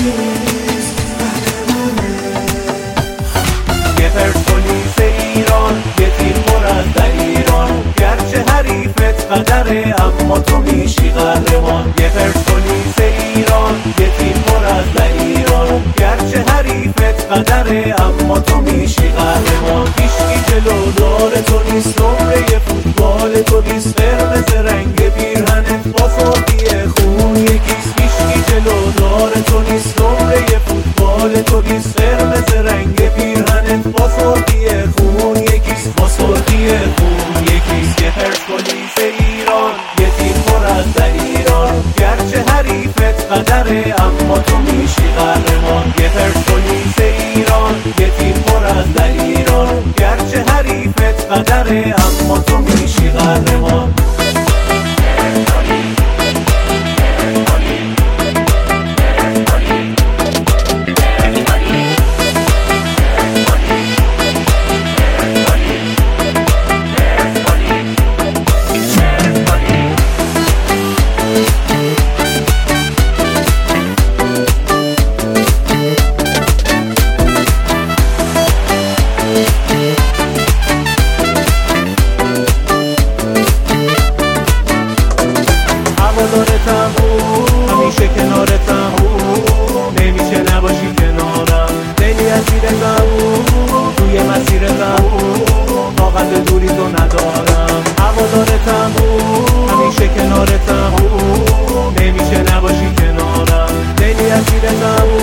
یه پرسپولیس ایران، یه تیم پر از دلیران، گرچه حریفت قدره اما تو میشی قهرمان. یه پرسپولیس ایران، یه تیم پر از دلیران، گرچه حریفت قدره اما تو میشی قهرمان. هیچکی جلودار تو نیست، نمره فوتبال تو نیست، قرمز رنگ پیرهنت با سرخی خون یکیست. هیچکی جلودار تو نیست، نمره فوتبال تو نیست، قرمز رنگ پیرهنت با سرخی خون یکیست، با سرخی خون یکیست. یه پرسپولیس ایران، یه تیم پر از دلیران، گرچه حریفت قدره اما تو میشی قهرمان. یه پرسپولیس ایران، یه تیم پر از دلیران، گرچه حریفت قدره اما تو میشی قهرمان. هوادارتم، همیشه کنارتم، نمیشه نباشی کنارم. لیلی از زیرتم، توی مسیرتم، طاقت دوری تو ندارم. هوادارتم، همیشه کنارتم، نمیشه نباشی کنارم. لیلی از زیرتم،